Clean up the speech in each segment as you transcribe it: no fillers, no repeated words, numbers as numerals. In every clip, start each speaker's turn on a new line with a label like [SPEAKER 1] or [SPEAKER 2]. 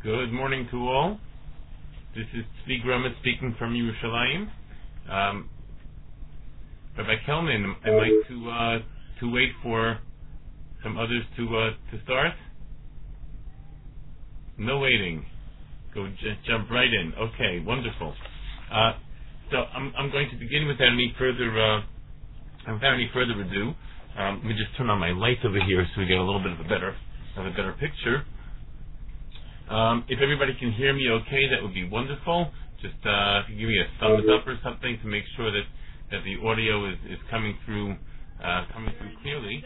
[SPEAKER 1] Good morning to all. This is Tzvi Grummet speaking from Yerushalayim. Rabbi Kelman, I'd like to wait for some others to start. No waiting. Go jump right in. Okay, wonderful. So I'm going to begin without any further ado. Let me just turn on my lights over here so we get a little bit of a better picture. If everybody can hear me okay, that would be wonderful. Just if you give me a thumbs up or something to make sure that the audio is coming through clearly.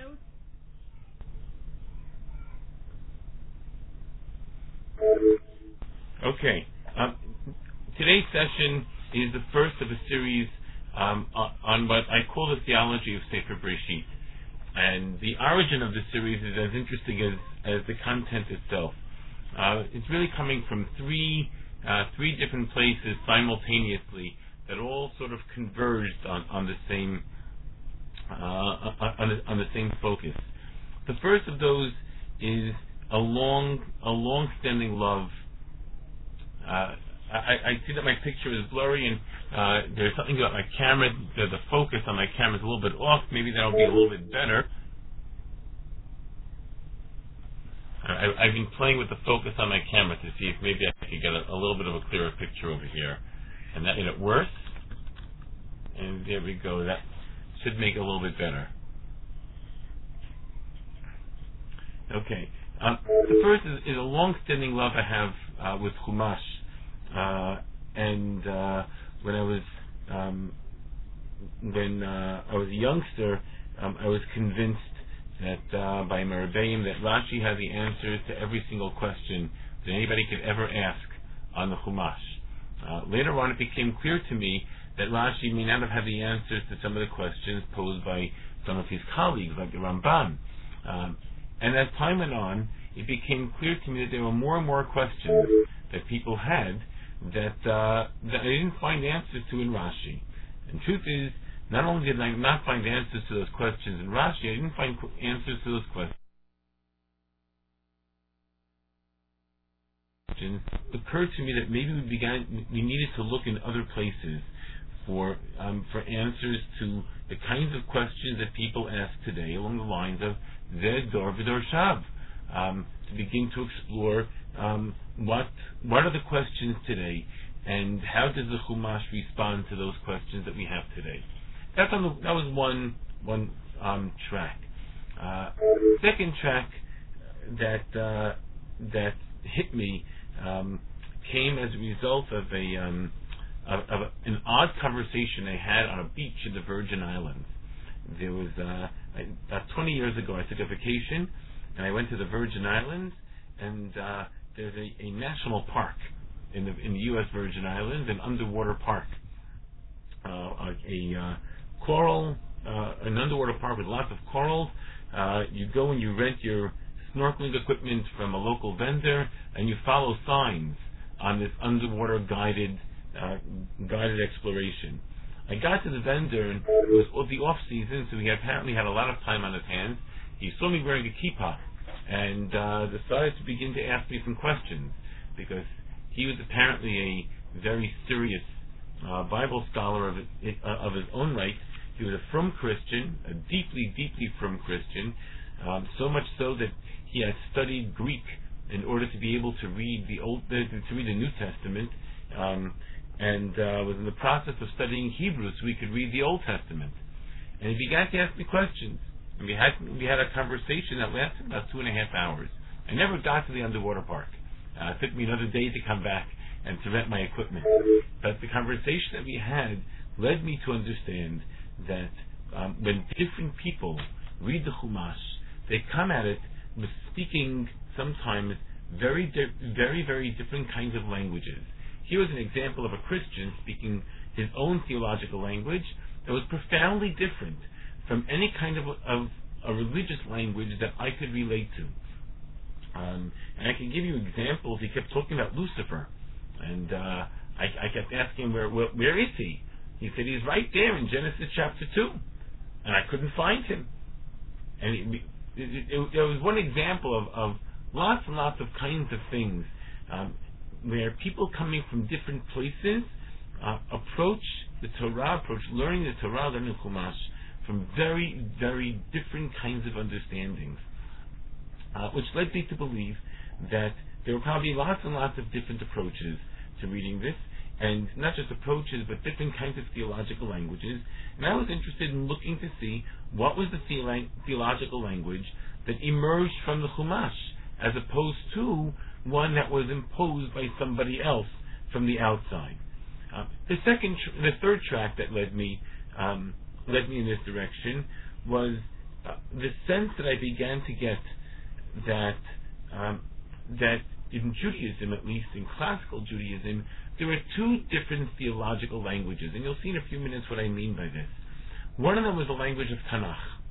[SPEAKER 1] Okay. Today's session is the first of a series on what I call the theology of Sefer Breshit. And the origin of the series is as interesting as the content itself. It's really coming from three different places simultaneously that all sort of converged on the same focus. The first of those is a long-standing love. I see that my picture is blurry, and there's something about my camera. The focus on my camera is a little bit off. Maybe that'll be a little bit better. I've been playing with the focus on my camera to see if maybe I could get a little bit of a clearer picture over here. And that made it worse. And there we go. That should make it a little bit better. Okay. The first is a long-standing love I have with Chumash. When I was a youngster, I was convinced that by Merabbeim that Rashi had the answers to every single question that anybody could ever ask on the Chumash. Later on, it became clear to me that Rashi may not have had the answers to some of the questions posed by some of his colleagues, like the Ramban. And as time went on, it became clear to me that there were more and more questions that people had that I didn't find answers to in Rashi. And truth is, not only did I not find answers to those questions in Rashi, I didn't find answers to those questions. It occurred to me that maybe we needed to look in other places for answers to the kinds of questions that people ask today along the lines of Zed Dor V'Dor Shav, to begin to explore what are the questions today and how does the Chumash respond to those questions that we have today. That was one track. Second track that hit me came as a result of an odd conversation I had on a beach in the Virgin Islands. There was about 20 years ago, I took a vacation and I went to the Virgin Islands, and there's a national park in the U.S. Virgin Islands, an underwater park, an underwater park with lots of corals. You go and you rent your snorkeling equipment from a local vendor, and you follow signs on this underwater guided exploration. I got to the vendor, and it was the off season, so he apparently had a lot of time on his hands. He saw me wearing a kippah, and decided to begin to ask me some questions, because he was apparently a very serious Bible scholar of his own right. He was a frum Christian, a deeply, deeply frum Christian, so much so that he had studied Greek in order to be able to read the New Testament, and was in the process of studying Hebrew so he could read the Old Testament. And he began to ask me questions. And we had a conversation that lasted about 2.5 hours. I never got to the underwater park. It took me another day to come back and to rent my equipment. But the conversation that we had led me to understand that when different people read the Chumash, they come at it with speaking sometimes very, very different kinds of languages. Here was an example of a Christian speaking his own theological language that was profoundly different from any kind of a religious language that I could relate to. And I can give you examples. He kept talking about Lucifer, and I kept asking him, where is he? He said he's right there in Genesis chapter 2, and I couldn't find him. And there was one example of lots and lots of kinds of things where people coming from different places approach the Torah, approach learning the Torah, learning Chumash from very, very different kinds of understandings, which led me to believe that there were probably lots and lots of different approaches to reading this, and not just approaches, but different kinds of theological languages. And I was interested in looking to see what was the theological language that emerged from the Chumash, as opposed to one that was imposed by somebody else from the outside. The third track that led me in this direction was the sense that I began to get that in Judaism, at least in classical Judaism, there are two different theological languages, and you'll see in a few minutes what I mean by this. One of them was the language of Tanakh,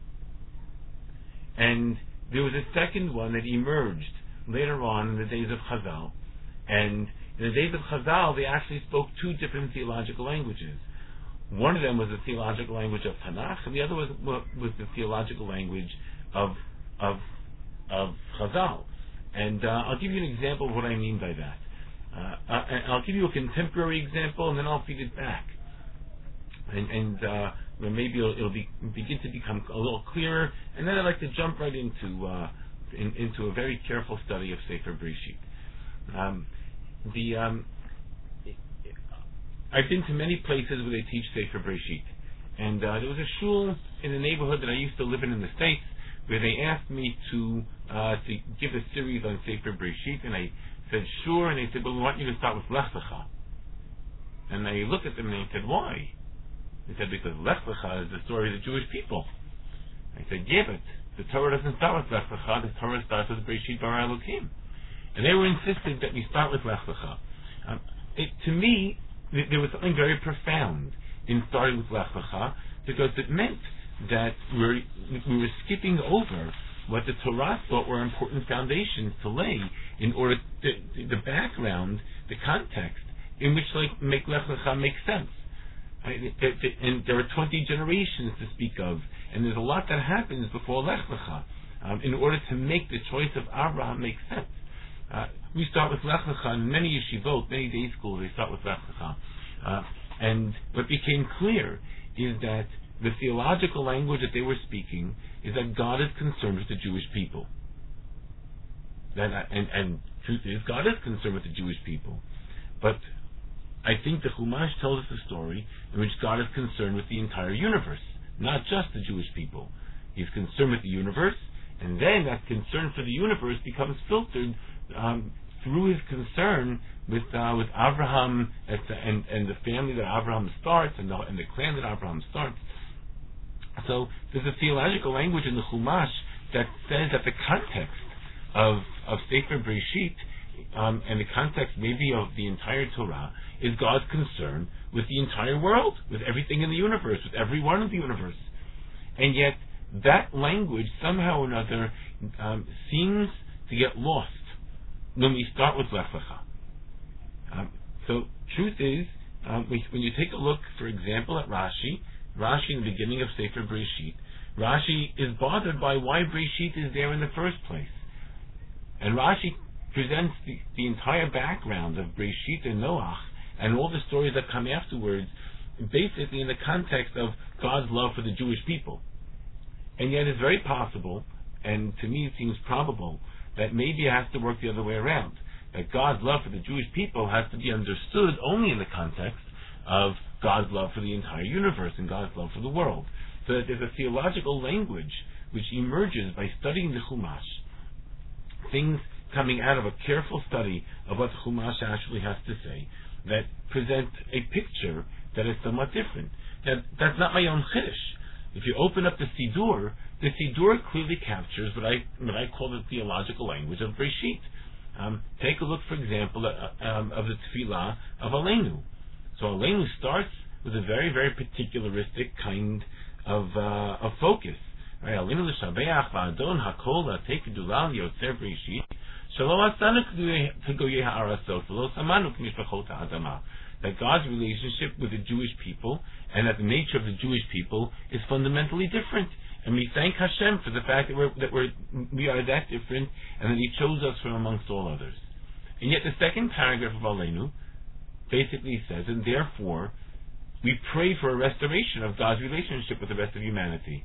[SPEAKER 1] and there was a second one that emerged later on in the days of Chazal. And in the days of Chazal, they actually spoke two different theological languages. One of them was the theological language of Tanakh, and the other was the theological language of Chazal. And I'll give you an example of what I mean by that. I'll give you a contemporary example, and then I'll feed it back. And maybe it'll begin to become a little clearer. And then I'd like to jump right into a very careful study of Sefer Breshit. I've been to many places where they teach Sefer Breshit, and there was a shul in the neighborhood that I used to live in the States, where they asked me to give a series on Sefer Breshit, and I said sure, and they said, well, we want you to start with Lech Lecha. And I looked at them and I said, why? They said, because Lech Lecha is the story of the Jewish people. I said, yeah, but the Torah doesn't start with Lech Lecha, the Torah starts with Breshit bara Elokim. And they were insistent that we start with Lech Lecha. To me, there was something very profound in starting with Lech Lecha, because it meant that we were skipping over what the Torah thought were important foundations to lay in order the background, the context in which make Lech Lecha make sense. And there are 20 generations to speak of, and there's a lot that happens before Lech Lecha in order to make the choice of Abraham make sense. We start with Lech Lecha in many yeshivot, many day schools. They start with Lech Lecha, and what became clear is that the theological language that they were speaking is that God is concerned with the Jewish people. And truth is, God is concerned with the Jewish people, but I think the Chumash tells us a story in which God is concerned with the entire universe, not just the Jewish people. He's concerned with the universe, and then that concern for the universe becomes filtered through his concern with Abraham and the family that Abraham starts and the clan that Abraham starts. So there's a theological language in the Chumash that says that the context of Sefer Breshit and the context maybe of the entire Torah is God's concern with the entire world, with everything in the universe, with everyone in the universe. And yet that language somehow or another seems to get lost when we start with Lech Lecha. So truth is, when you take a look, for example, at Rashi in the beginning of Sefer Breshit, Rashi is bothered by why Breshit is there in the first place. And Rashi presents the entire background of Breshit and Noach and all the stories that come afterwards basically in the context of God's love for the Jewish people. And yet it's very possible, and to me it seems probable, that maybe it has to work the other way around. That God's love for the Jewish people has to be understood only in the context of God's love for the entire universe and God's love for the world. So that there's a theological language which emerges by studying the Chumash. Things coming out of a careful study of what the Chumash actually has to say that present a picture that is somewhat different. Now, that's not my own chiddush. If you open up the Sidur clearly captures what I call the theological language of Breshit. Take a look, for example, of the Tefillah of Aleinu. So Aleinu starts with a very, very particularistic kind of focus. Aleinu l'shabeach va'adon hakol la'tei kedula li'yotzer Breshit shelo asanu kegoyei ha'arasot v'lo samanu k'mishpachot ha'adama. That God's relationship with the Jewish people and that the nature of the Jewish people is fundamentally different. And we thank Hashem for the fact that we are that different, and that He chose us from amongst all others. And yet the second paragraph of Aleinu basically says, and therefore we pray for a restoration of God's relationship with the rest of humanity.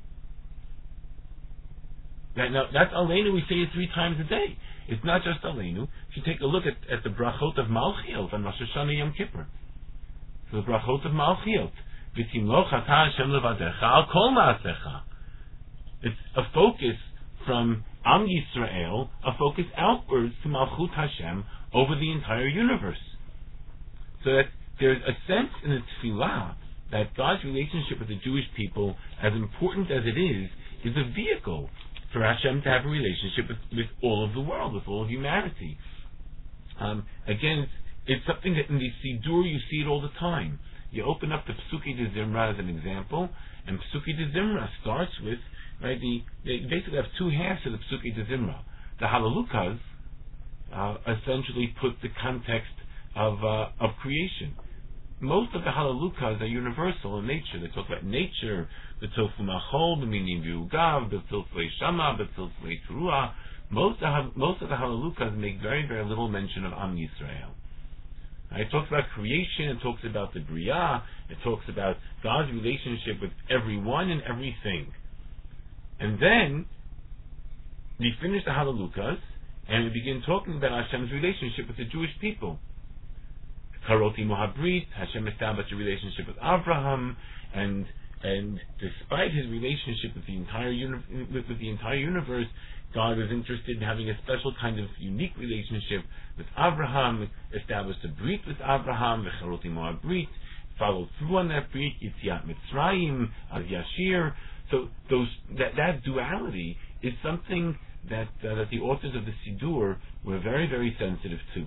[SPEAKER 1] Now that's Aleinu. We say it 3 times a day. It's not just Aleinu. If you take a look at the brachot of Malchiot on Rosh Hashanah Yom Kippur, so the brachot of Malchiot, V'timloch ata Hashem levadecha al kol ma'asecha. It's a focus from Am Yisrael, a focus outwards to Malchut Hashem over the entire universe. So that there's a sense in the tefillah that God's relationship with the Jewish people, as important as it is a vehicle for Hashem to have a relationship with all of the world, with all of humanity. Again, it's something that in the Sidur you see it all the time. You open up the Psuki de Zimra as an example, and Psuki de Zimra starts with, right, they basically have 2 halves of the Psuki de Zimra. The Halalukas essentially put the context of creation. Most of the Halalukas are universal in nature. They talk about nature, the Tofu Machol, the Minim Viugav, the Tilflei Shama, the Tilflei Teruah. Most of the Halalukas make very, very little mention of Am Yisrael. It talks about creation, it talks about the Bria, it talks about God's relationship with everyone and everything. And then we finish the Halalukas and we begin talking about Hashem's relationship with the Jewish people. Karoti Mohabrit, Hashem established a relationship with Abraham, and despite his relationship with the entire universe, God was interested in having a special kind of unique relationship with Abraham, established a brit with Abraham, the Charoti Mohabrit, followed through on that brit, Yitziat Mitzrayim, Al Yashir. So that duality is something that the authors of the Sidur were very, very sensitive to.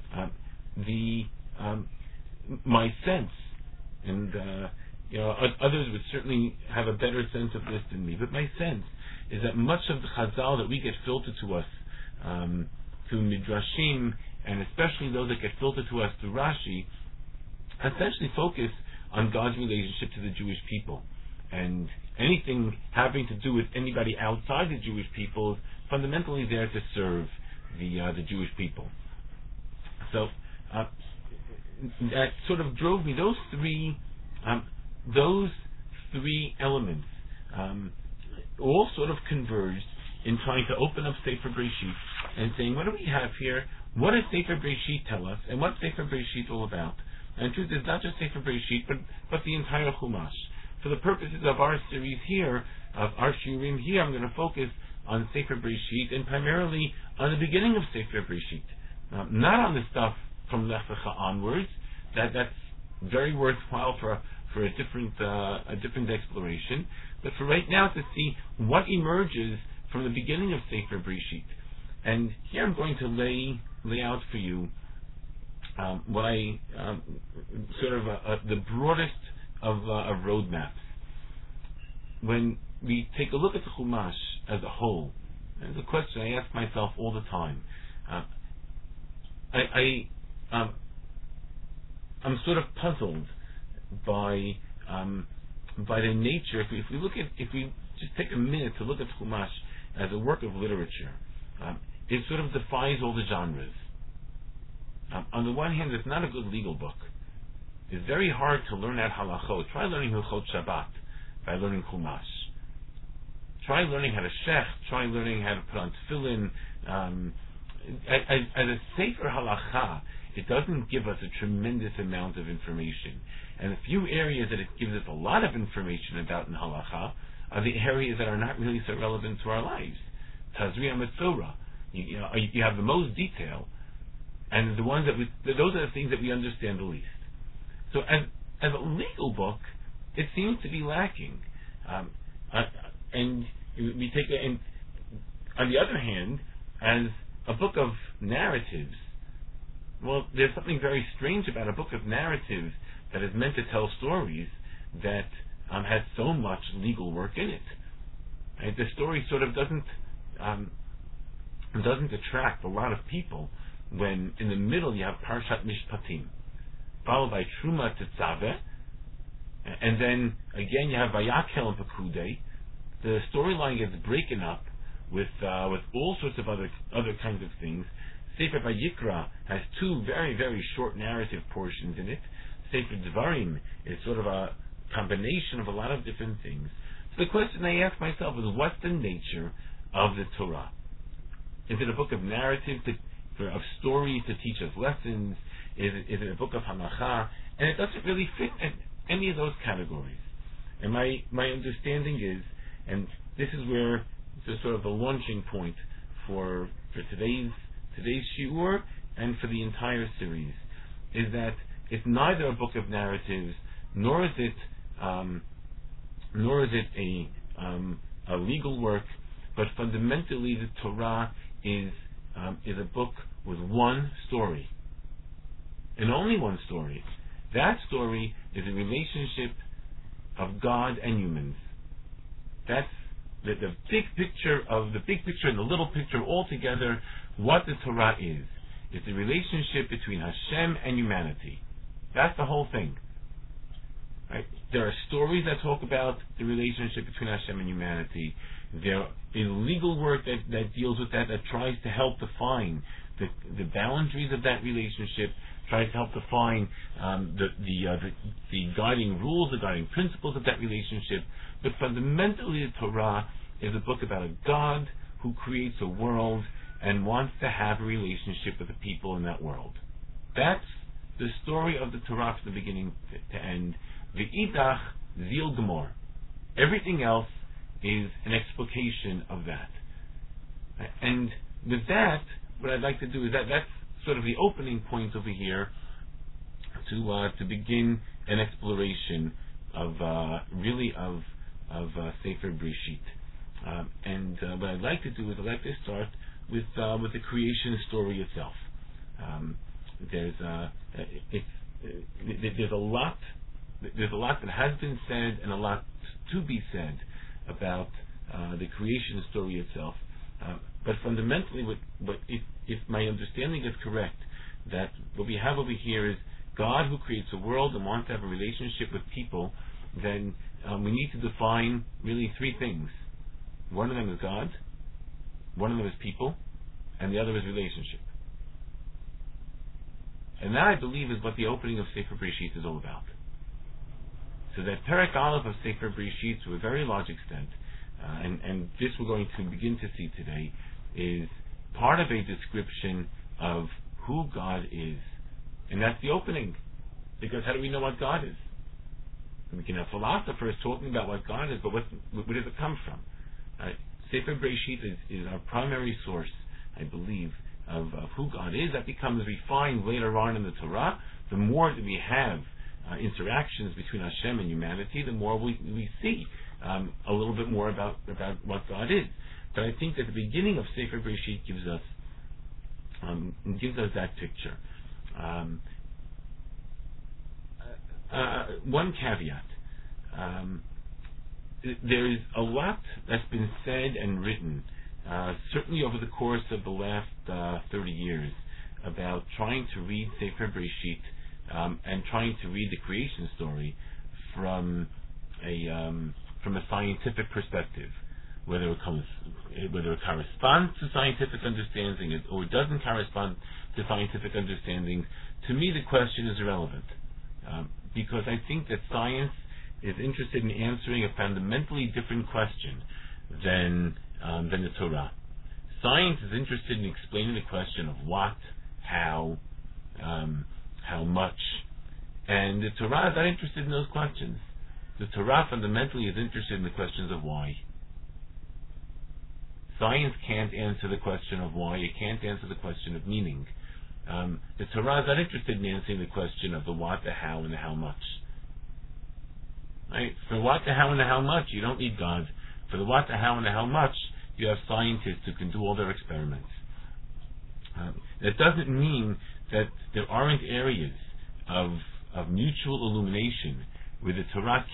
[SPEAKER 1] My sense, and others would certainly have a better sense of this than me, but my sense is that much of the Chazal that we get filtered to us through Midrashim, and especially those that get filtered to us through Rashi, essentially focus on God's relationship to the Jewish people. And anything having to do with anybody outside the Jewish people is fundamentally there to serve the Jewish people. So that sort of drove me. Those three elements all sort of converged in trying to open up Sefer Breshit and saying, what do we have here? What does Sefer Breshit tell us? And what's Sefer Breshit all about? And the truth is not just Sefer Breshit, but the entire Chumash. For the purposes of our series here, of our shiurim here, I'm going to focus on Sefer Breshit and primarily on the beginning of Sefer Breshit. Not on the stuff from Lech Lecha onwards. That's very worthwhile for a different exploration. But for right now, to see what emerges from the beginning of Sefer Breshit. And here I'm going to lay out for you what I sort of the broadest of roadmaps. When we take a look at the Chumash as a whole, there's a question I ask myself all the time. I'm sort of puzzled by the nature. If we just take a minute to look at Chumash as a work of literature, it sort of defies all the genres. On the one hand, it's not a good legal book. It's very hard to learn out halachot. Try learning Hilchot Shabbat by learning Chumash. Try learning how to shech. Try learning how to put on tefillin. As a sefer halacha, it doesn't give us a tremendous amount of information. And the few areas that it gives us a lot of information about in halacha are the areas that are not really so relevant to our lives. Tazria Metzora. You have the most detail, and the ones those are the things that we understand the least. So as a legal book, it seems to be lacking. And we take it, and on the other hand, as a book of narratives, well, there's something very strange about a book of narratives that is meant to tell stories that has so much legal work in it. Right? The story sort of doesn't attract a lot of people when in the middle you have Parshat Mishpatim, followed by Truma Tetzaveh, and then again you have Vayakhel and Pekudei. The storyline gets broken up with all sorts of other kinds of things, Sefer Vayikra has two very, very short narrative portions in it. Sefer Devarim is sort of a combination of a lot of different things. So the question I ask myself is, what's the nature of the Torah? Is it a book of narrative, of stories to teach us lessons? Is it a book of halacha? And it doesn't really fit in any of those categories. And my understanding is, and this is where this is sort of the launching point for today's shiur and for the entire series, is that it's neither a book of narratives nor is it a legal work, but fundamentally the Torah is a book with one story, and only one story. That story is a relationship of God and humans. That's the big picture and the little picture all together. What the Torah is, it's a relationship between Hashem and humanity. That's the whole thing. Right? There are stories that talk about the relationship between Hashem and humanity. There is legal work that deals with that tries to help define the boundaries of that relationship, tries to help define the guiding rules, the guiding principles of that relationship. But fundamentally, the Torah is a book about a God who creates a world and wants to have a relationship with the people in that world. That's the story of the Torah from the beginning to end. V'idach zil gemor. Everything else is an explication of that. And with that, what I'd like to do is that's sort of the opening point over here to begin an exploration of Sefer Breshit. And what I'd like to do is I'd like to start with the creation story itself. There's a lot that has been said and a lot to be said about the creation story itself. But fundamentally, if my understanding is correct, that what we have over here is God who creates a world and wants to have a relationship with people, then we need to define really three things. One of them is God, one of them is people, and the other is relationship. And that, I believe, is what the opening of Sefer Breshit is all about. So that Perek Aleph of Sefer Breshit, to a very large extent, and this we're going to begin to see today, is part of a description of who God is. And that's the opening. Because how do we know what God is? We can have philosophers talking about what God is, but where does it come from? Sefer Breshit is our primary source, I believe, of who God is. That becomes refined later on in the Torah. The more that we have interactions between Hashem and humanity, the more we see a little bit more about what God is. But I think that the beginning of Sefer Breshit gives us that picture. One caveat. There is a lot that's been said and written, certainly over the course of the last 30 years, about trying to read Sefer Breshit and trying to read the creation story from a scientific perspective, whether it corresponds to scientific understanding or it doesn't correspond to scientific understanding. To me, the question is irrelevant, because I think that science is interested in answering a fundamentally different question than the Torah. Science is interested in explaining the question of what, how much, and the Torah is not interested in those questions. The Torah fundamentally is interested in the questions of why. Science can't answer the question of why. It can't answer the question of meaning. The Torah is not interested in answering the question of the what, the how, and the how much. Right? For the what, the how, and the how much, you don't need God. For the what, the how, and the how much, you have scientists who can do all their experiments. That doesn't mean that there aren't areas of mutual illumination where the Torah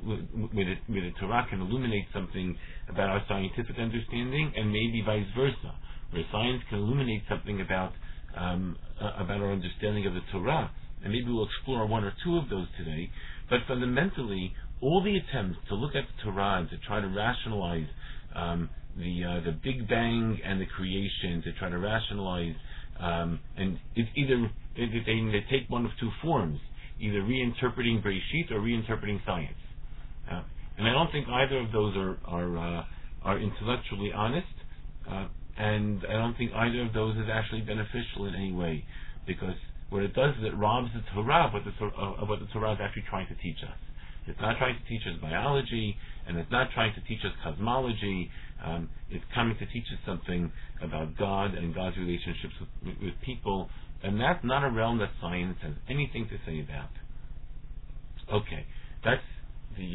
[SPEAKER 1] can illuminate something about our scientific understanding, and maybe vice versa, where science can illuminate something about our understanding of the Torah. And maybe we'll explore one or two of those today. But fundamentally, all the attempts to look at the Torah and to try to rationalize the Big Bang and the creation, to try to rationalize And it's either they take one of two forms, either reinterpreting Bereshit or reinterpreting science. And I don't think either of those are intellectually honest, and I don't think either of those is actually beneficial in any way, because what it does is it robs the Torah of what the Torah is actually trying to teach us. It's not trying to teach us biology, and it's not trying to teach us cosmology. It's coming to teach us something about God and God's relationships with people, and that's not a realm that science has anything to say about. Okay, that's the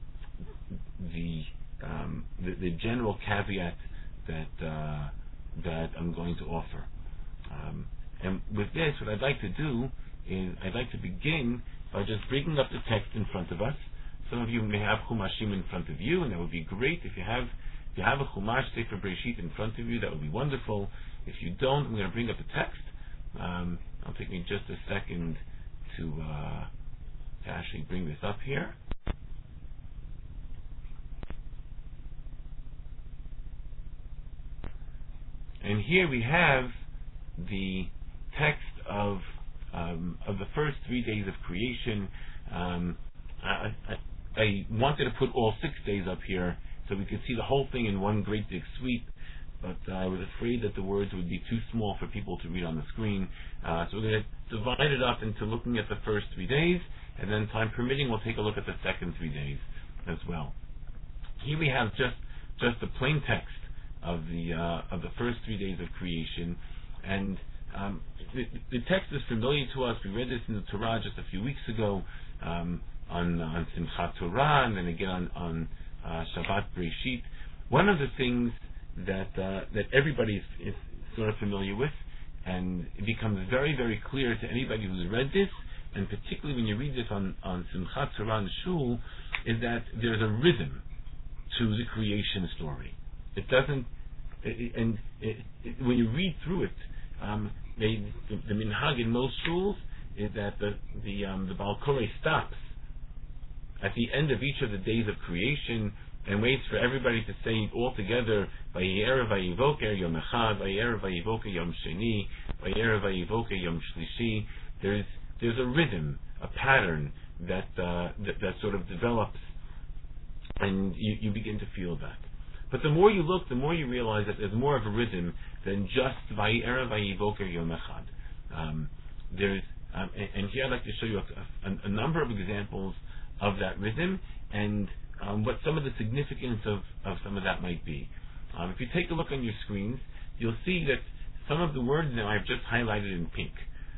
[SPEAKER 1] general caveat that I'm going to offer. And with this, what I'd like to do is I'd like to begin by just bringing up the text in front of us. Some of you may have Chumashim in front of you, and that would be great. If you have a Chumash Sefer Bereshit in front of you, that would be wonderful. If you don't, I'm going to bring up the text. It'll take me just a second to actually bring this up here. And here we have the text of the first 3 days of creation. I wanted to put all 6 days up here so we could see the whole thing in one great big sweep, but I was afraid that the words would be too small for people to read on the screen. So we're going to divide it up into looking at the first 3 days, and then time permitting, we'll take a look at the second 3 days as well. Here we have just the plain text of the first 3 days of creation, and the text is familiar to us. We read this in the Torah just a few weeks ago on Simchat Torah, and then again on Shabbat Bereshit. One of the things that everybody is sort of familiar with, and it becomes very, very clear to anybody who's read this, and particularly when you read this on Simchat Torah in Shul, is that there's a rhythm to the creation story. It doesn't, when you read through it, the minhag in most shuls is that the Baal Koreh stops at the end of each of the days of creation and waits for everybody to say it all together, Vaye'er vayivoker yom echad, Vaye'er vayivoker yom sheni, Vaye'er vayivoker yom shlishi. There's a rhythm, a pattern that sort of develops, and you begin to feel that. But the more you look, the more you realize that there's more of a rhythm than just Vaye'er vayivoker yom echad. And here I'd like to show you a number of examples of that rhythm, and what some of the significance of some of that might be. If you take a look on your screens, you'll see that some of the words now I've just highlighted in pink.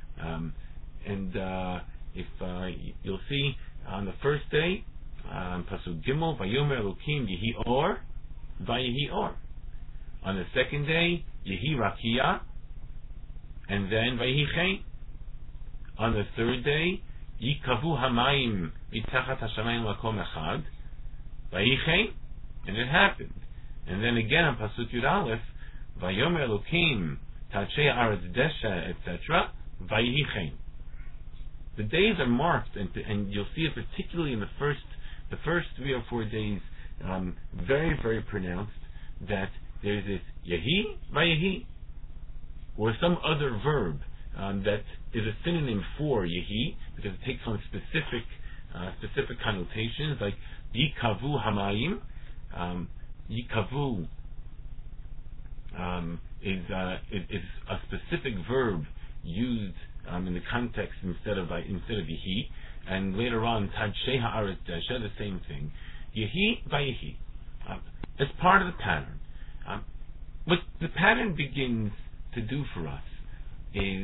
[SPEAKER 1] If you'll see on the first day, Pasuk Gimel, Vayomer Elokim Yehi Or, Vayehi Or. On the second day, Yehi Rakia, and then Vayehi Chen. On the third day, Yikavu Hamayim Mitachat Hashamayim Lakom Echad, Vayehi Chen, and it happened. And then again on Pasuk Yud Aleph, Vayomer Elokim Tachei Aretz Desha, etc., Vayehi Chen. The days are marked, and you'll see it particularly in the first 3 or 4 days, very, very pronounced, that there's this Yehi, Vayehi, or some other verb that is a synonym for Yehi, because it takes on specific connotations, like Yikavu Hamayim. Yikavu is a specific verb used in the context instead of Yehi, and later on Tadshei Haaretz Desha, the same thing. Yehi Vayehi, as part of the pattern. What the pattern begins to do for us is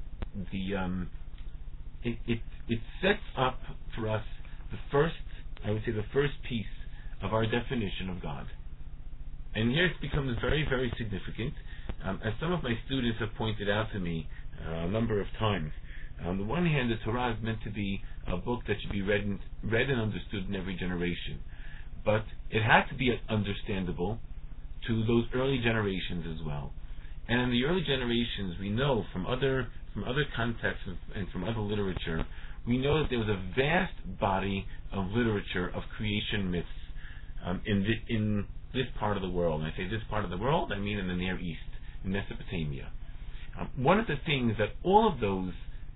[SPEAKER 1] it sets up for us the first piece of our definition of God. And here it becomes very, very significant. As some of my students have pointed out to me a number of times, on the one hand, the Torah is meant to be a book that should be read and understood in every generation. But it had to be understandable to those early generations as well. And in the early generations, we know from other contexts and from other literature, we know that there was a vast body of literature of creation myths in this part of the world. And I say this part of the world, I mean in the Near East, in Mesopotamia. One of the things that all of those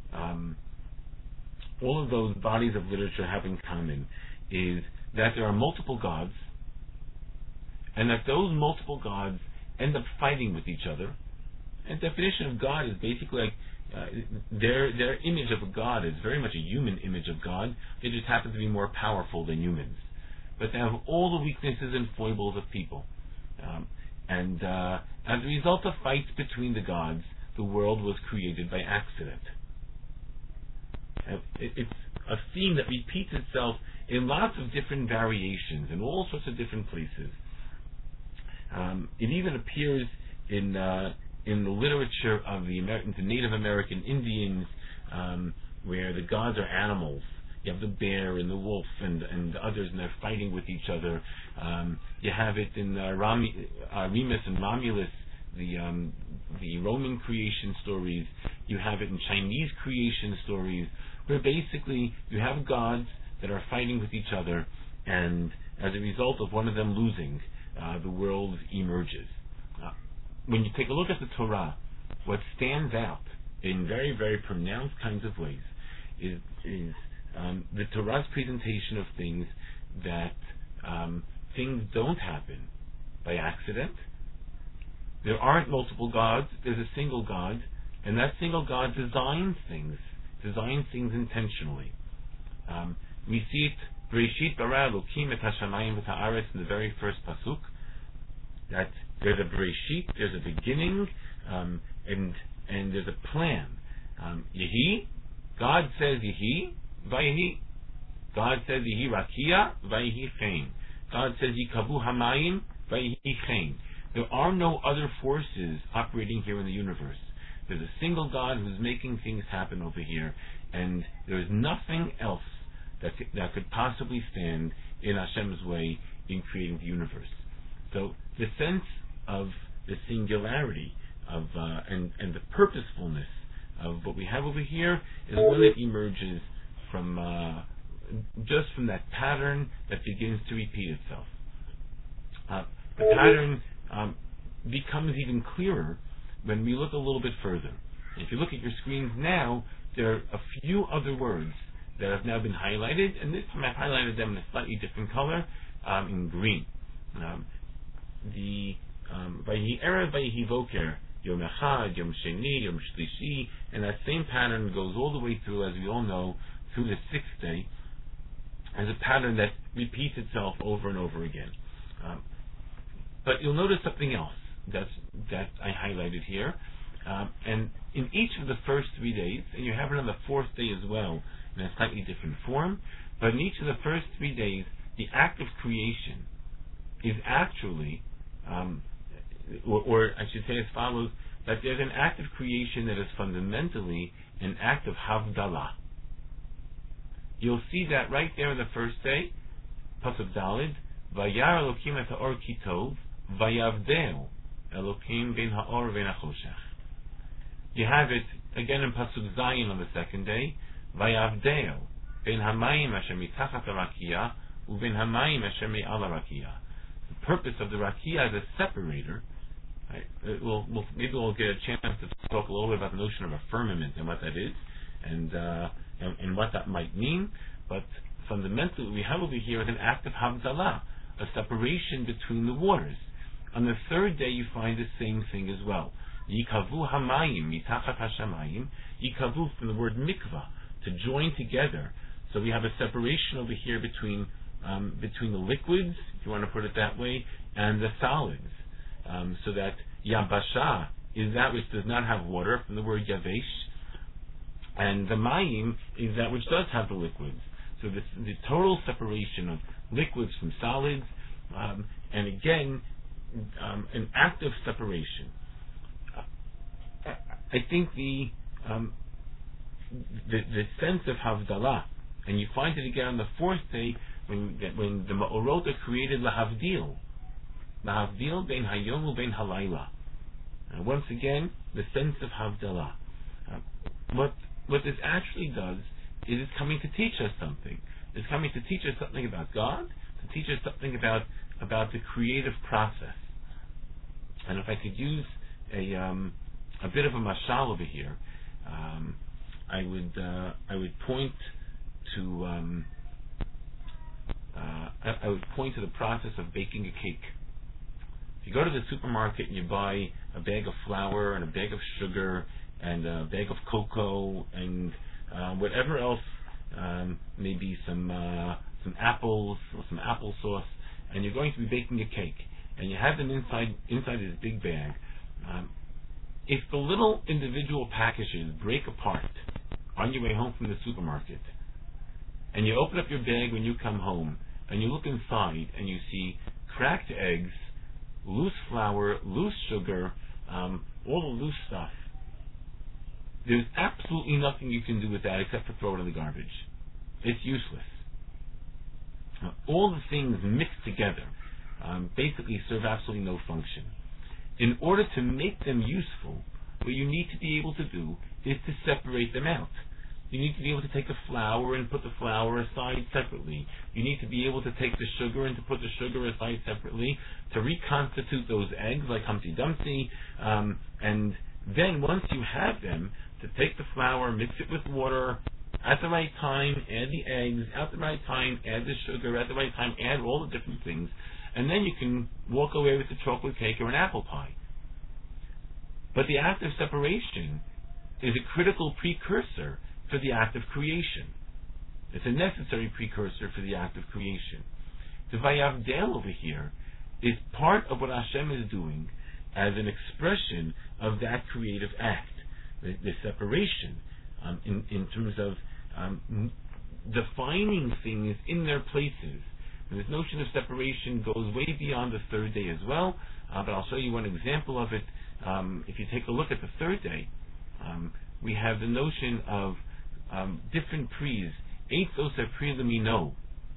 [SPEAKER 1] bodies of literature have in common is that there are multiple gods, and that those multiple gods end up fighting with each other. And the definition of God is basically like their image of a god is very much a human image of God. They just happen to be more powerful than humans, but they have all the weaknesses and foibles of people. And as a result of fights between the gods, the world was created by accident. It's a theme that repeats itself in lots of different variations in all sorts of different places. It even appears in the literature of the Native American Indians, where the gods are animals. You have the bear and the wolf and others, and they're fighting with each other. You have it in Remus and Romulus, the Roman creation stories. You have it in Chinese creation stories, where basically you have gods that are fighting with each other, and as a result of one of them losing, the world emerges. When you take a look at the Torah, what stands out in very, very pronounced kinds of ways is the Torah's presentation of things that things don't happen by accident. There aren't multiple gods. There's a single God, and that single God designs things intentionally. We see it, Bereshit bara Elokim et hashamayim v'et haaretz, in the very first pasuk, that there's a Bereshit, there's a beginning, and there's a plan. Yehi, God says Yehi, Vayehi. God says Yehi Rakia, Vayehi Chen. God says Yikavu Hamayim, Vayehi Chen. There are no other forces operating here in the universe. There's a single God who's making things happen over here, and there's nothing else that could possibly stand in Hashem's way in creating the universe. So the sense of the singularity of and the purposefulness of what we have over here is one that emerges from just from that pattern that begins to repeat itself. The pattern becomes even clearer when we look a little bit further. If you look at your screens now, there are a few other words that have now been highlighted, and this time I've highlighted them in a slightly different color, in green. The Vayehi Erev, Vayehi Boker, Yom Echad, Yom Sheni, Yom Shlishi, and that same pattern goes all the way through, as we all know, through the sixth day, as a pattern that repeats itself over and over again. But you'll notice something else that I highlighted here, and in each of the first 3 days, and you have it on the fourth day as well, in a slightly different form, but in each of the first 3 days, the act of creation is actually, or I should say as follows, that there's an act of creation that is fundamentally an act of Havdalah. You'll see that right there in the first day, Pasuk Daled, Vayar Elokim et ha'or ki tov, Vayavdeu Elokim ben ha'or ben ha'choshech. You have it again in Pasuk Zayin on the second day, Vayavdeu ben hamayim asher mitachat ha'rakia uben hamayim asher me'al ha'rakia. The purpose of the rakia is a separator. Right? Maybe we'll get a chance to talk a little bit about the notion of a firmament and what that is, and what that might mean. But fundamentally, what we have over here is an act of Havdalah, a separation between the waters. On the third day, you find the same thing as well. Yikavu hamayim mitachat hashamayim. Yikavu from the word mikvah, to join together. So we have a separation over here between the liquids, if you want to put it that way, and the solids. So that Yabasha is that which does not have water, from the word Yavesh, and the Mayim is that which does have the liquids. So the total separation of liquids from solids, and again, an active separation. I think the sense of Havdalah, and you find it again on the fourth day when the Ma'orot are created Lahavdil bein Hayom ubein Halayla. Once again, the sense of Havdalah. What this actually does is it's coming to teach us something. It's coming to teach us something about God, to teach us something about the creative process. And if I could use a bit of a mashal over here. I would point to I would point to the process of baking a cake. If you go to the supermarket and you buy a bag of flour and a bag of sugar and a bag of cocoa and whatever else, maybe some apples or some applesauce, and you're going to be baking a cake, and you have them inside this big bag. If the little individual packages break apart on your way home from the supermarket, and you open up your bag when you come home, and you look inside, and you see cracked eggs, loose flour, loose sugar, all the loose stuff, there's absolutely nothing you can do with that except for throw it in the garbage. It's useless. All the things mixed together basically serve absolutely no function. In order to make them useful, what you need to be able to do is to separate them out. You need to be able to take the flour and put the flour aside separately. You need to be able to take the sugar and to put the sugar aside separately, to reconstitute those eggs like Humpty Dumpty, and then once you have them, to take the flour, mix it with water, at the right time, add the eggs, at the right time, add the sugar, at the right time, add all the different things, and then you can walk away with a chocolate cake or an apple pie. But the act of separation is a critical precursor for the act of creation. It's a necessary precursor for the act of creation. The Vayavdel over here is part of what Hashem is doing as an expression of that creative act, the separation, in terms of defining things in their places. And this notion of separation goes way beyond the third day as well, but I'll show you one example of it. If you take a look at the third day, we have the notion of different pre's, eitzos pre lemino,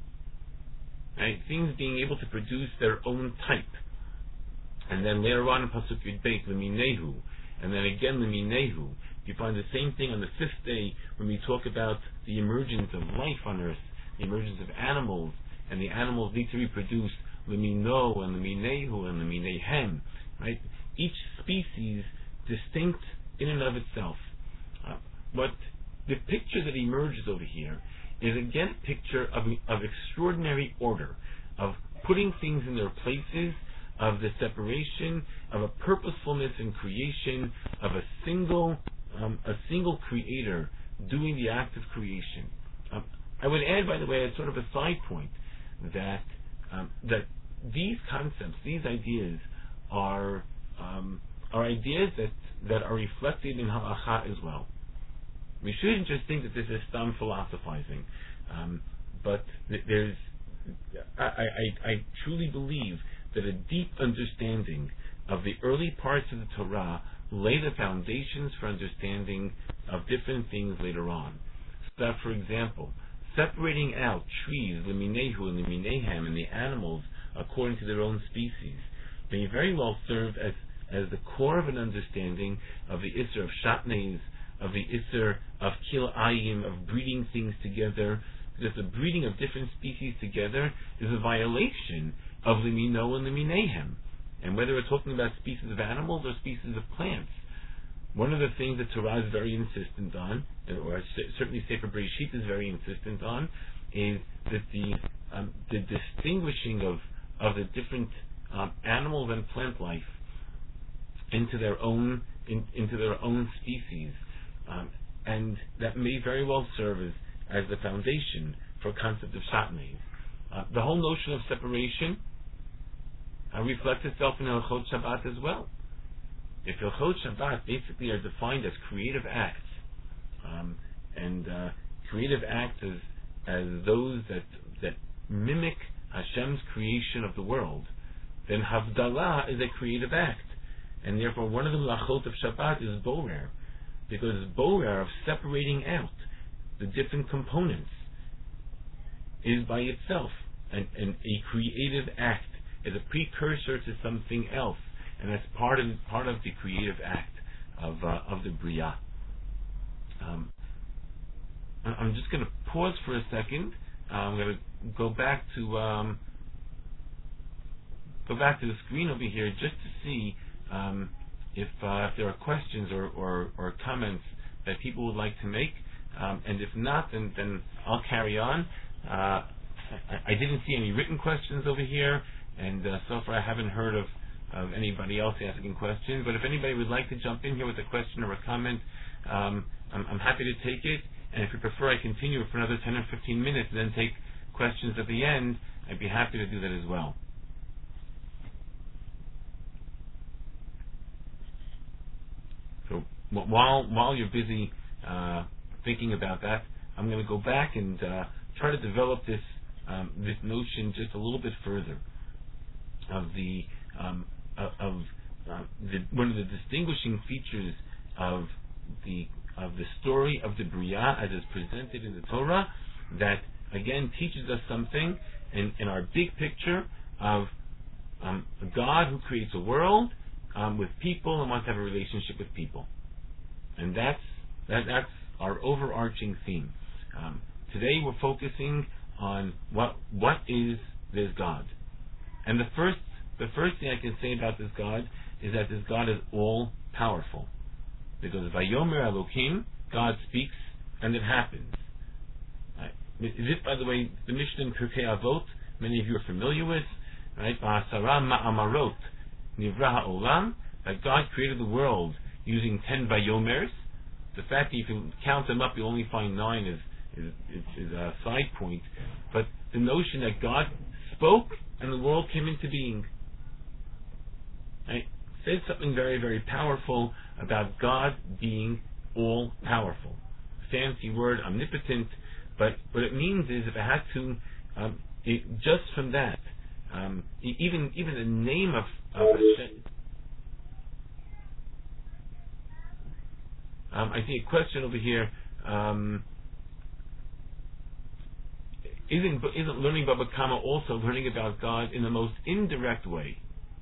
[SPEAKER 1] right? Things being able to produce their own type. And then later on in Pasuk Yud Beit, leminehu, and then again leminehu. You find the same thing on the fifth day when we talk about the emergence of life on earth, the emergence of animals, and the animals need to reproduce lemino and leminehu and leminehem, right? Each species distinct in and of itself. But the picture that emerges over here is again a picture of extraordinary order, of putting things in their places, of the separation, of a purposefulness in creation, of a single creator doing the act of creation. I would add, by the way, as sort of a side point, that these concepts, these ideas, are ideas that are reflected in halacha as well. We shouldn't just think that this is some philosophizing, but there's. I truly believe that a deep understanding of the early parts of the Torah lay the foundations for understanding of different things later on. So that, for example, separating out trees, leminehu and leminehem, and the animals according to their own species, may very well serve as the core of an understanding of the Isser of Shatnez, of the Isser of Kilayim, of breeding things together, because the breeding of different species together is a violation of lemino and leminehem. And whether we're talking about species of animals or species of plants, one of the things that Torah is very insistent on, or certainly Sefer Bereshit is very insistent on, is that the distinguishing of the different animals and plant life into their own species, and that may very well serve as the foundation for a concept of Shatnez. The whole notion of separation reflects itself in Hilchot Shabbat as well. If Hilchot Shabbat basically are defined as creative acts, and creative acts as those that mimic Hashem's creation of the world, then Havdalah is a creative act, and therefore one of the melachot of Shabbat is borer, because borer, of separating out the different components, is by itself a creative act, is a precursor to something else, and that's part of the creative act of the Bria. I'm just going to pause for a second. I'm going to go back to the screen over here just to see if there are questions or comments that people would like to make, and if not, then I'll carry on. I didn't see any written questions over here, and so far I haven't heard of anybody else asking questions. But if anybody would like to jump in here with a question or a comment, I'm happy to take it. And if you prefer, I continue for another 10 or 15 minutes and then take questions at the end. I'd be happy to do that as well. So while you're busy thinking about that, I'm going to go back and try to develop this notion just a little bit further of one of the distinguishing features of the story of the Bria as is presented in the Torah, that again teaches us something in our big picture of a God who creates a world with people and wants to have a relationship with people, and that's our overarching theme. Today we're focusing on what is this God, and the first thing I can say about this God is that this God is all powerful, because Vayomer Elokim, God speaks and it happens. This, by the way, the Mishnah in Pirkei Avot, many of you are familiar with, right? Ba'asara ma'amarot nivra ha'olam, that God created the world using 10 Vayomers. The fact that if you count them up, you only find 9 is a side point. But the notion that God spoke and the world came into being, right, says something very, very powerful about God being all powerful. Fancy word, omnipotent, but what it means is, if I had to, just from that, even the name of Hashem. I see a question over here. Isn't learning Baba Kama also learning about God in the most indirect way?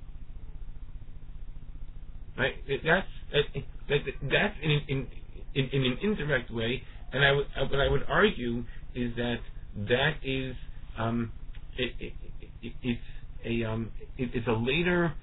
[SPEAKER 1] Right? That's in an indirect way, and what I would argue is that is it's a later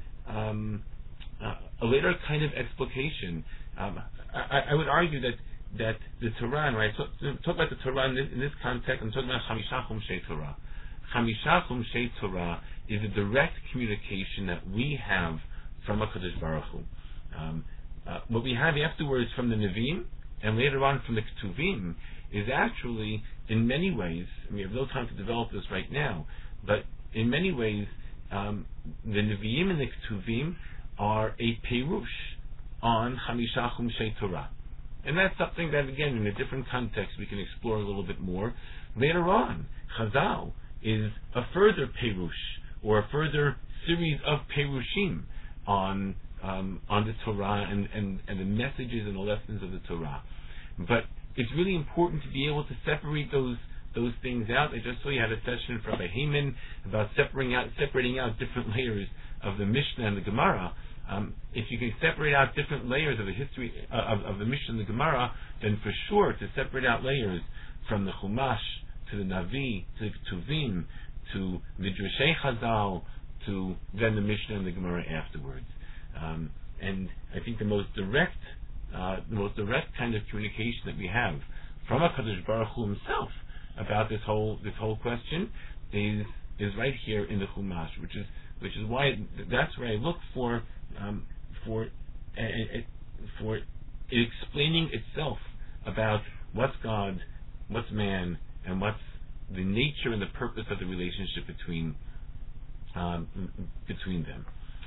[SPEAKER 1] kind of explication. I would argue that the Torah, right? So talk about the Torah in this context. I'm talking about Chamisha Chumshei Torah. Chamisha Chumshei Torah is a direct communication that we have from HaKadosh Baruch Hu. What we have afterwards from the Nevi'im and later on from the Ketuvim is actually, in many ways, and we have no time to develop this right now, but in many ways, the Nevi'im and the Ketuvim are a perush on Chamisha Chumshei Torah. And that's something that, again, in a different context, we can explore a little bit more. Later on, Chazal is a further perush, or a further series of perushim on the Torah and the messages and the lessons of the Torah. But it's really important to be able to separate those things out. I just saw you had a session from Rabbi Heyman about separating out different layers of the Mishnah and the Gemara. If you can separate out different layers of the history of the Mishnah and the Gemara, then for sure to separate out layers from the Chumash to the Navi to the Ketuvim to Midrashei Chazal to then the Mishnah and the Gemara afterwards. And I think the most direct kind of communication that we have from HaKadosh Baruch Hu himself about this whole question is right here in the Chumash, which is why that's where I look for explaining itself about what's God, what's man, and what's the nature and the purpose of the relationship between them.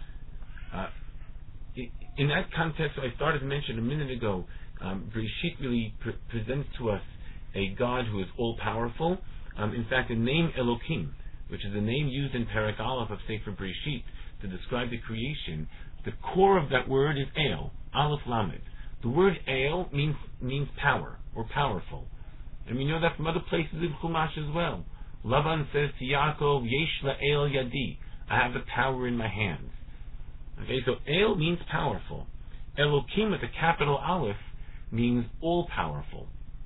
[SPEAKER 1] In that context, I started to mention a minute ago, Breshit really presents to us a God who is all-powerful. In fact, the name Elokim, which is the name used in Perek Aleph of Sefer Breshit to describe the creation, the core of that word is El, Aleph Lamed. The word El means power or powerful. And we know that from other places in Chumash as well. Lavan says to Yaakov, Yesh la'el yadi, I have the power in my hands. Okay, so El means powerful. Elokim with a capital Aleph means all-powerful.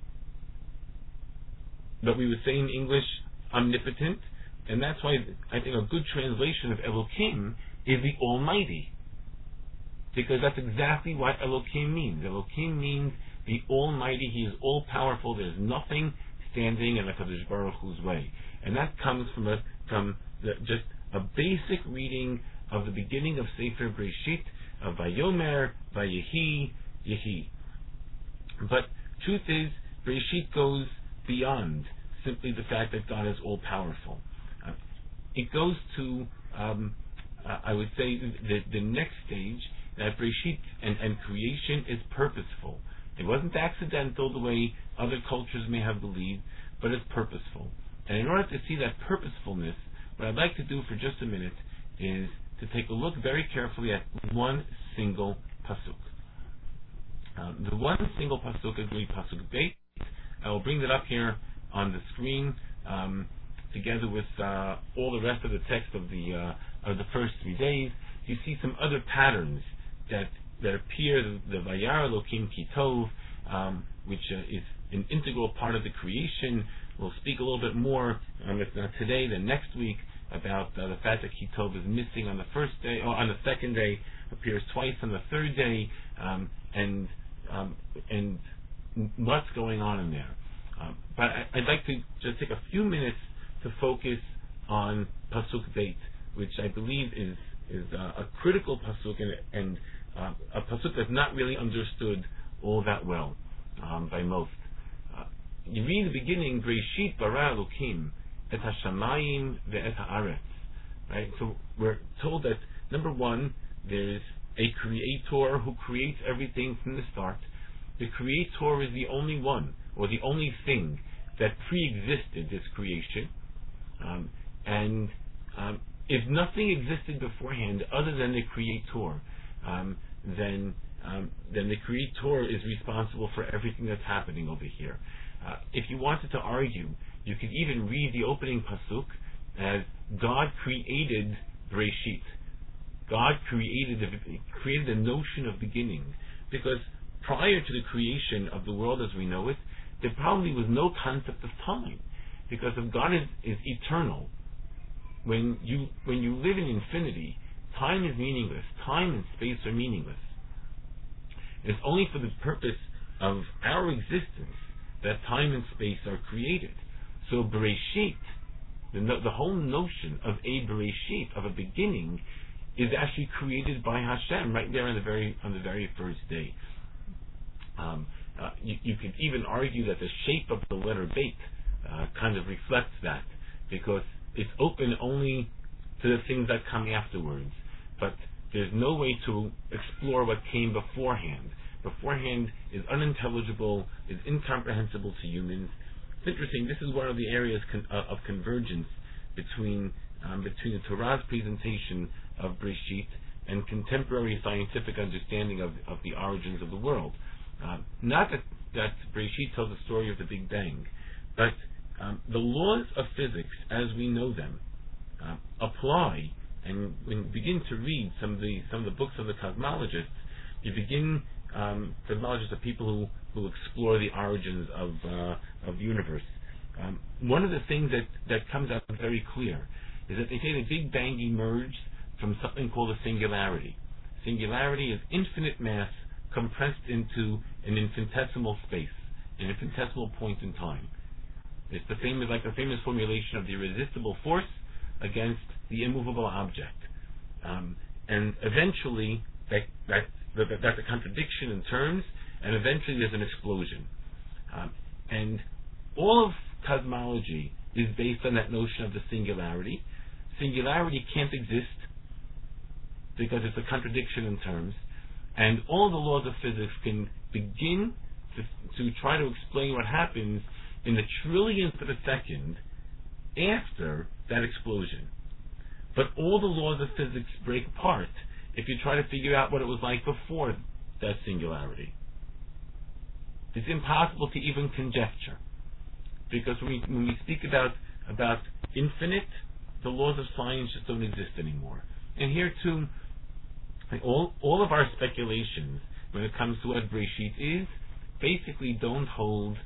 [SPEAKER 1] But we would say in English, omnipotent, and that's why I think a good translation of Elokim is the Almighty. because that's exactly what Elohim means. Elohim means the Almighty. He is all-powerful. There's nothing standing in HaKadosh Baruch Hu's way. And that comes from just a basic reading of the beginning of Sefer Breshit, of Vayomer, Vayehi, Yehi. But truth is, Breshit goes beyond simply the fact that God is all-powerful. It goes to, I would say, the next stage, that Breshit and creation is purposeful. It wasn't accidental the way other cultures may have believed, but it's purposeful. And in order to see that purposefulness, what I'd like to do for just a minute is to take a look very carefully at one single pasuk. The one single pasuk is really pasuk Beit. I will bring that up here on the screen together with all the rest of the text of the first 3 days. You see some other patterns that appear. The Vayar Elokim Ki Tov, which is an integral part of the creation. We'll speak a little bit more, if not today, then next week, about the fact that Ki Tov is missing on the first day, or on the second day, appears twice on the third day, and what's going on in there. But I'd like to just take a few minutes to focus on Pasuk Beit, which I believe is a critical pasuk and a pasuk that's not really understood all that well by most. You read the beginning, Breshit bara Elokim et hashamayim ve'et haaretz. Right? So we're told that, number one, there's a creator who creates everything from the start. The creator is the only one, or the only thing, that pre-existed this creation. And if nothing existed beforehand other than the creator, then the creator is responsible for everything that's happening over here. If you wanted to argue, you could even read the opening pasuk as God created Breshit. God created the notion of beginning, because prior to the creation of the world as we know it, there probably was no concept of time, because if God is eternal, when you live in infinity, time is meaningless. Time and space are meaningless. It's only for the purpose of our existence that time and space are created. So Bereshit, the whole notion of a Bereshit, of a beginning, is actually created by Hashem right there on the very first day. You could even argue that the shape of the letter Beit kind of reflects that, because it's open only to the things that come afterwards. But there's no way to explore what came beforehand. Beforehand is unintelligible, is incomprehensible to humans. It's interesting. This is one of the areas of convergence between the Torah's presentation of Breshit and contemporary scientific understanding of the origins of the world. Not that Breshit tells the story of the Big Bang, but the laws of physics as we know them apply. And when you begin to read some of the books of the cosmologists, you begin cosmologists are people who explore the origins of the universe. One of the things that comes out very clear is that they say the Big Bang emerged from something called a singularity. Singularity is infinite mass compressed into an infinitesimal space, an infinitesimal point in time. It's the famous formulation of the irresistible force against the immovable object, and eventually that's a contradiction in terms, and eventually there's an explosion. And all of cosmology is based on that notion of the singularity. Singularity can't exist because it's a contradiction in terms, and all the laws of physics can begin to try to explain what happens in the trillionth of a second after that explosion. But all the laws of physics break apart if you try to figure out what it was like before that singularity. It's impossible to even conjecture, because when we speak about infinite, the laws of science just don't exist anymore. And here too, all of our speculations when it comes to what Breshit is basically don't hold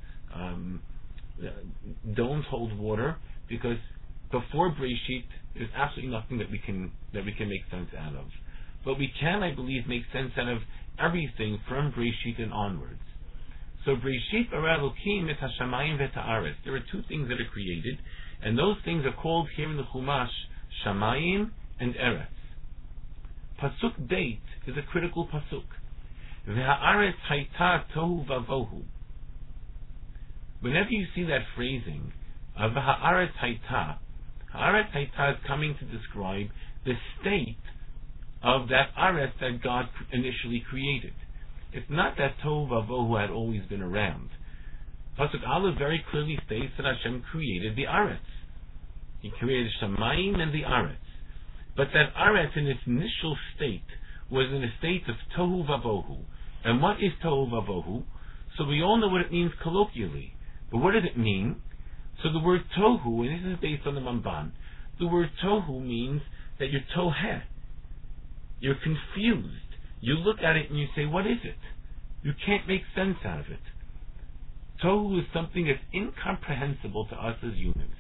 [SPEAKER 1] water, because before Breshit there's absolutely nothing that we can make sense out of. but we can, I believe, make sense out of everything from Breshit and onwards. So Breshit bara Elokim et hashamayim v'et haaretz. There are two things that are created, and those things are called here in the Chumash Shamayim and Eretz. Pasuk Beit is a critical pasuk. V'haaretz hayta tohu vavohu. Whenever you see that phrasing of Haaretz Hayta, Haaretz Hayta is coming to describe the state of that Aretz that God initially created. It's not that Tohu Vavohu had always been around. Pasuk Aleph very clearly states that Hashem created the Aretz. He created Shamayim and the Aretz. But that Aretz in its initial state was in a state of Tohu Vavohu. And what is Tohu Vavohu? So we all know what it means colloquially. But what does it mean? So the word tohu, and this is based on the Ramban, the word tohu means that you're toheh. You're confused. You look at it and you say, what is it? You can't make sense out of it. Tohu is something that's incomprehensible to us as humans.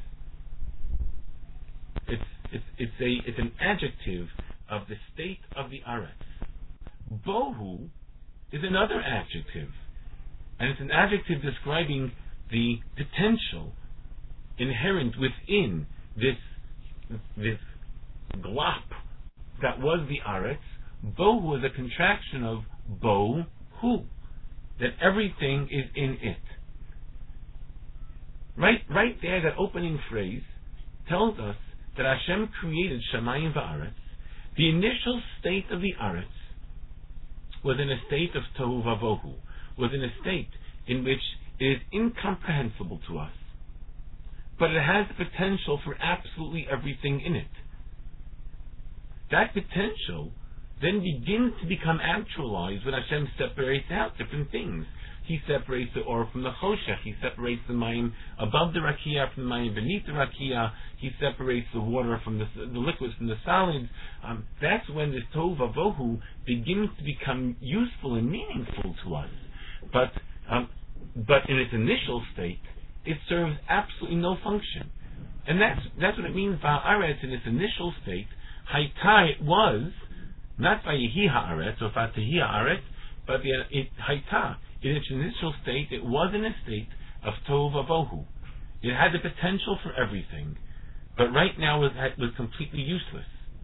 [SPEAKER 1] It's an adjective of the state of the Aretz. Bohu is another adjective. And it's an adjective describing the potential inherent within this glop that was the Aretz. Bohu was a contraction of bo-hu, that everything is in it. Right there, that opening phrase tells us that Hashem created Shamayim v'Aretz. The initial state of the Aretz was in a state of tohu vavohu, was in a state in which it is incomprehensible to us, but it has the potential for absolutely everything in it. That potential then begins to become actualized when Hashem separates out different things. He separates the Or from the Choshech. He separates the Mayim above the Rakia from the Mayim beneath the Rakia. He separates the water from the liquids from the solids. That's when this Tohu Vavohu begins to become useful and meaningful to us. But in its initial state, it serves absolutely no function. And that's what it means by Haaretz in its initial state. Hayta, it was, not by Yehi Haaretz or Fatahi Haaretz, but Hayta, in its initial state, it was in a state of Tohu Vavohu. It had the potential for everything, but right now was completely useless.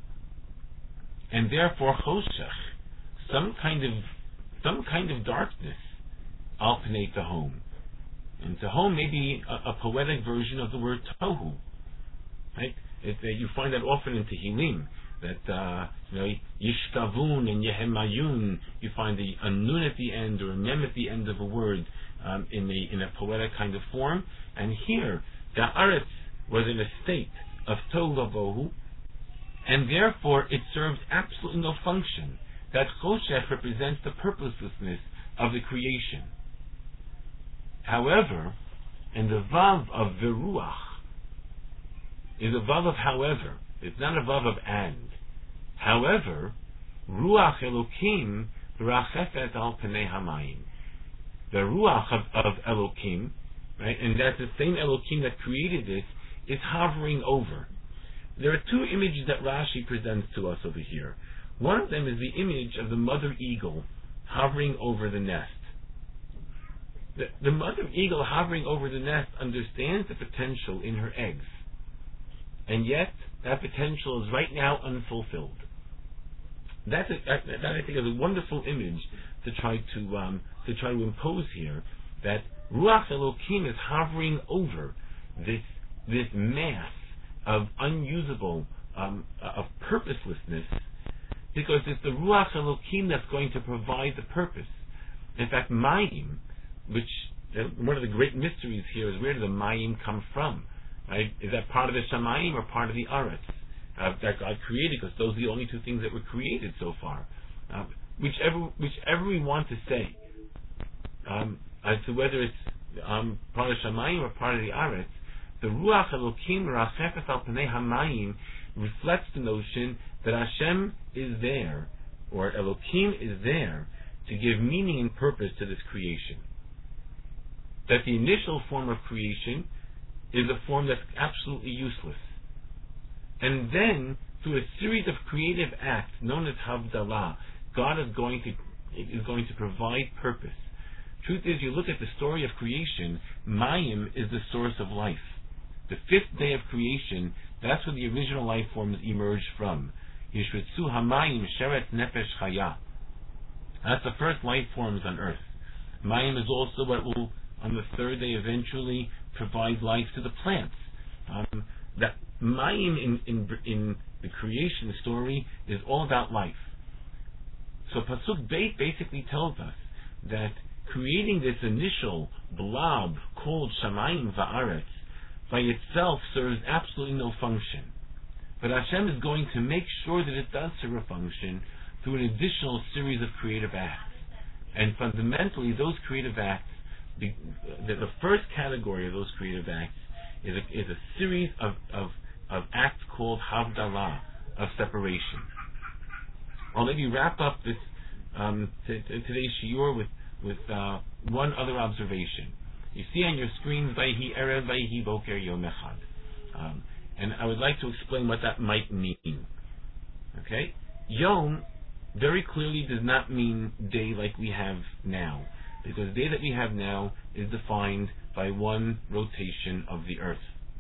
[SPEAKER 1] And therefore, Choshech, some kind of darkness, al pnei Tehom. And Tehom may be a poetic version of the word Tohu. Right? You find that often in Tehillim, that Yishkavun and Yehemayun, you find a nun at the end or a mem at the end of a word in a poetic kind of form. And here, the Aretz was in a state of Tohu Vavohu, and therefore it serves absolutely no function. That Choshech represents the purposelessness of the creation. However, in the Vav of Veruach, is a Vav of however. It's not a Vav of and. However, Ruach Elokim rachefet al pnei hamayim. The Ruach of Elokim, right, and that's the same Elokim that created this, is hovering over. There are two images that Rashi presents to us over here. One of them is the image of the mother eagle hovering over the nest. The mother eagle hovering over the nest understands the potential in her eggs, and yet that potential is right now unfulfilled. That I think is a wonderful image to try to impose here. That Ruach Elokim is hovering over this mass of unusable, of purposelessness, because it's the Ruach Elokim that's going to provide the purpose. In fact, Mayim, which one of the great mysteries here is, where do the Mayim come from? Right? Is that part of the Shamayim or part of the Aretz that God created? Because those are the only two things that were created so far. Whichever we want to say, as to whether it's part of Shamayim or part of the Aretz, the Ruach Elokim rachefet al pnei hamayim reflects the notion that Hashem is there, or Elokim is there, to give meaning and purpose to this creation. That the initial form of creation is a form that's absolutely useless. And then, through a series of creative acts known as Havdalah, God is going to provide purpose. Truth is, you look at the story of creation, Mayim is the source of life. The fifth day of creation, that's where the original life forms emerged from. Yishritzu Hamayim Sheret Nefesh Chaya. That's the first life forms on earth. Mayim is also what will, on the third day, eventually provide life to the plants. That Mayim in the creation story is all about life. So Pasuk Beit basically tells us that creating this initial blob called Shamayim Va'aretz by itself serves absolutely no function. But Hashem is going to make sure that it does serve a function through an additional series of creative acts. And fundamentally, those creative acts, the first category of those creative acts is a series of acts called Havdalah, of separation. I'll maybe wrap up this today's shiur with one other observation. You see on your screen, Vayhi Erev, Vayhi Boker Yom Echad. And I would like to explain what that might mean. Okay? Yom very clearly does not mean day like we have now, because day that we have now is defined by one rotation of the earth.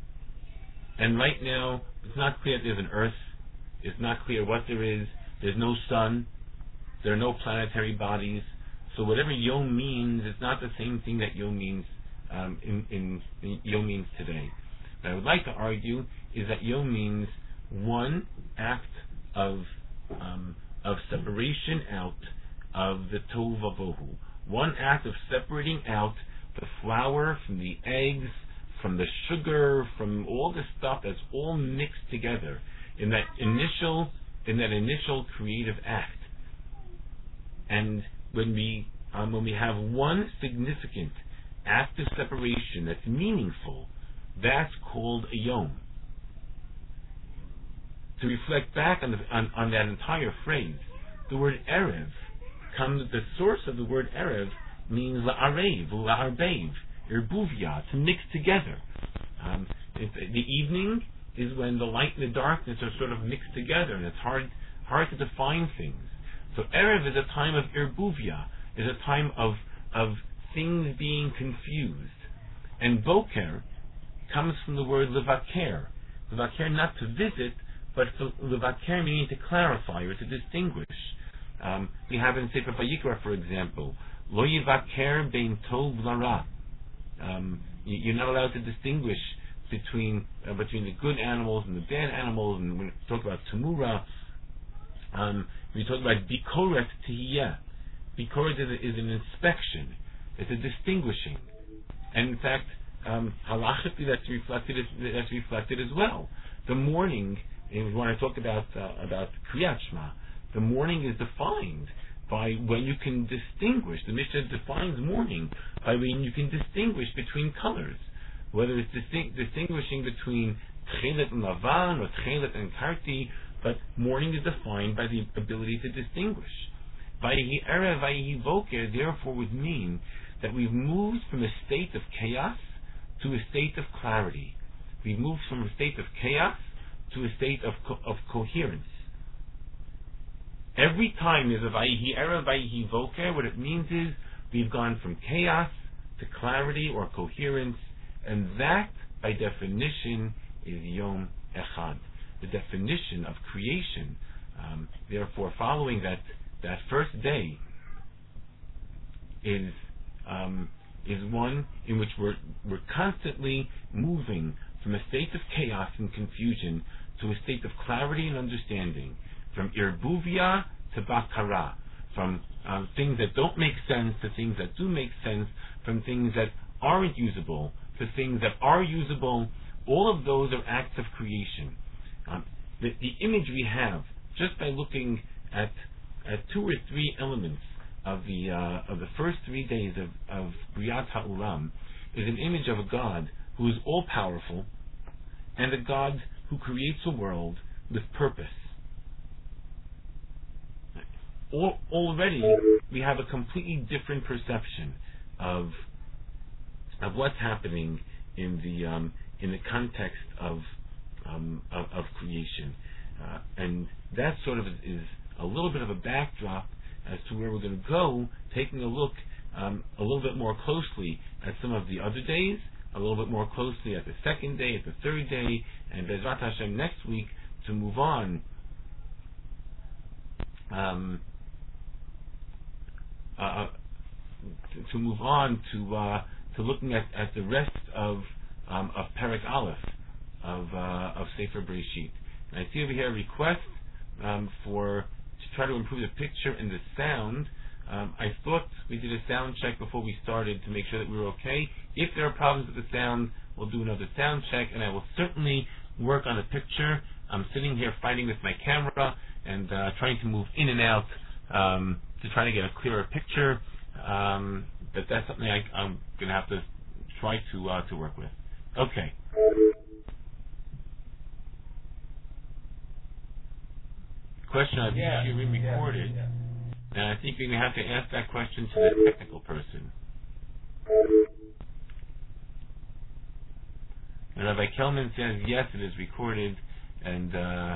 [SPEAKER 1] And right now, it's not clear that there's an earth, it's not clear what there is, there's no sun, there are no planetary bodies, so whatever Yom means, it's not the same thing that Yom means in Yom means today. What I would like to argue is that Yom means one act of separation out of the tohu vavohu, one act of separating out the flour from the eggs, from the sugar, from all the stuff that's all mixed together in that initial creative act. And when we have one significant act of separation that's meaningful, that's called a Yom. To reflect back on that entire phrase, the word Erev the source of the word Erev means la'arev, la'arbev, irbuvia, to mix together. The evening is when the light and the darkness are sort of mixed together, and it's hard to define things. So Erev is a time of irbuvia, is a time of things being confused. And Boker comes from the word levaker. Levaker, not to visit, but levaker meaning to clarify or to distinguish. We have in Sefer Vayikra, for example, lo yivaker bein tov lara. You're not allowed to distinguish between the good animals and the bad animals. And when we talk about Tamura, we talk about bikoret tihiyah. Bikoret is an inspection. It's a distinguishing. And in fact, halachically that's reflected as well. The morning, when I talk about Kriyat Shema, the morning is defined by when you can distinguish. The Mishnah defines morning by when you can distinguish between colors, whether it's distinguishing between Tchelet and Lavan or Tchelet and Karti, but morning is defined by the ability to distinguish. Vayehi Erev, Vayehi Boker, therefore, would mean that we've moved from a state of chaos to a state of clarity. We've moved from a state of chaos to a state of coherence. Every time there's a Vayehi Erev, Vayehi Boker, what it means is we've gone from chaos to clarity or coherence, and that, by definition, is Yom Echad, the definition of creation. Therefore, following that first day is one in which we're constantly moving from a state of chaos and confusion to a state of clarity and understanding, from irbuvia to bakara, from things that don't make sense to things that do make sense, from things that aren't usable to things that are usable. All of those are acts of creation. The image we have, just by looking at 2 or 3 elements of the first 3 days of Briyat HaOlam, is an image of a God who is all-powerful and a God who creates a world with purpose. Already, we have a completely different perception of what's happening in the context of of creation. And that sort of is a little bit of a backdrop as to where we're going to go, taking a look a little bit more closely at some of the other days, a little bit more closely at the second day, at the third day, and Bezrat Hashem next week to move on to looking at the rest of Perek Aleph of Sefer Bereshit. And I see over here a request to try to improve the picture and the sound. I thought we did a sound check before we started to make sure that we were okay. If there are problems with the sound, we'll do another sound check, and I will certainly work on the picture. I'm sitting here fighting with my camera and trying to move in and out to try to get a clearer picture. But that's something I'm going to have to try to work with. Okay. Question of Shiurim recorded, and I think we're going to have to ask that question to the technical person. And Rabbi Kelman says yes, it is recorded, and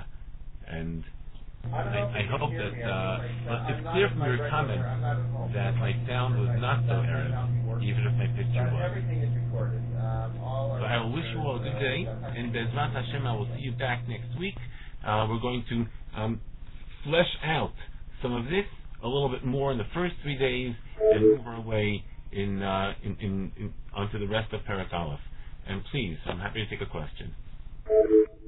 [SPEAKER 1] I hope that it's clear from your comment that my sound was not so Erev, even if my picture was.
[SPEAKER 2] Everything is recorded.
[SPEAKER 1] So I will wish you all a good day, and Bezrat Hashem, I will see you back next week. We're going to flesh out some of this a little bit more in the first 3 days, and move our way onto the rest of Perek Aleph. And please, I'm happy to take a question.